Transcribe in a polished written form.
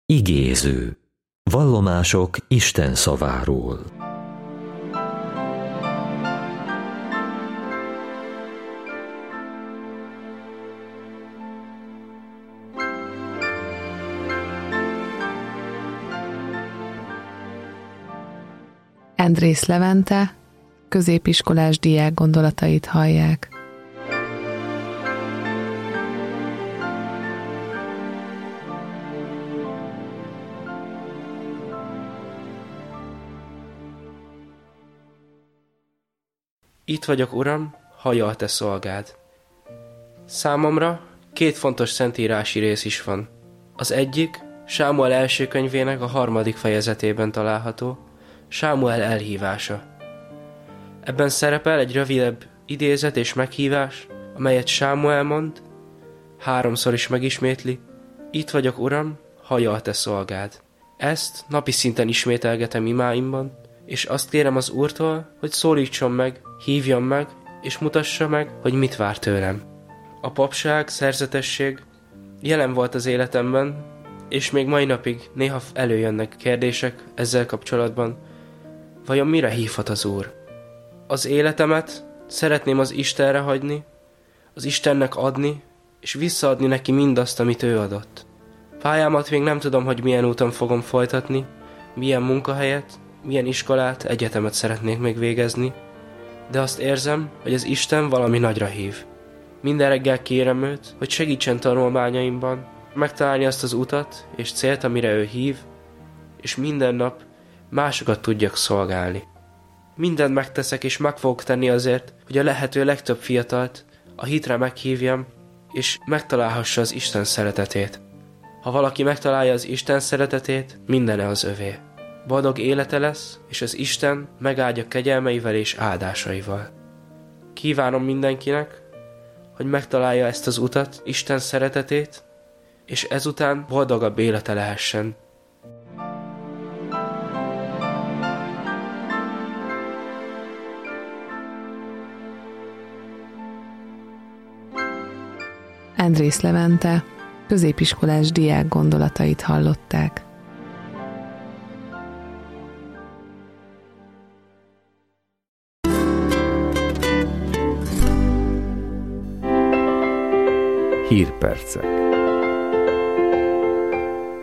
Igéző. Vallomások Isten szaváról. Endrész Levente, középiskolás diák gondolatait hallják. Itt vagyok, Uram, hallja a te szolgád. Számomra két fontos szentírási rész is van. Az egyik Sámuel első könyvének a 3. fejezetében található, Sámuel elhívása. Ebben szerepel egy rövidebb idézet és meghívás, amelyet Sámuel mond, 3-szor is megismétli: itt vagyok, Uram, hallja a te szolgád. Ezt napi szinten ismételgetem imáimban, és azt kérem az Úrtól, hogy szólítson meg, hívjon meg, és mutassa meg, hogy mit vár tőlem. A papság, szerzetesség jelen volt az életemben, és még mai napig néha előjönnek kérdések ezzel kapcsolatban. Vajon mire hívhat az Úr? Az életemet szeretném az Istenre hagyni, az Istennek adni, és visszaadni neki mindazt, amit ő adott. Pályámat még nem tudom, hogy milyen úton fogom folytatni, milyen munkahelyet, milyen iskolát, egyetemet szeretnék még végezni, de azt érzem, hogy az Isten valami nagyra hív. Minden reggel kérem őt, hogy segítsen tanulmányaimban, megtalálni azt az utat és célt, amire ő hív, és minden nap másokat tudjak szolgálni. Mindent megteszek és meg fogok tenni azért, hogy a lehető legtöbb fiatalt a hitre meghívjam, és megtalálhassa az Isten szeretetét. Ha valaki megtalálja az Isten szeretetét, mindene az övé. Boldog élete lesz, és az Isten megáldja kegyelmeivel és áldásaival. Kívánom mindenkinek, hogy megtalálja ezt az utat, Isten szeretetét, és ezután boldogabb élete lehessen. Endrész Levente, középiskolás diák gondolatait hallották. Hírpercek.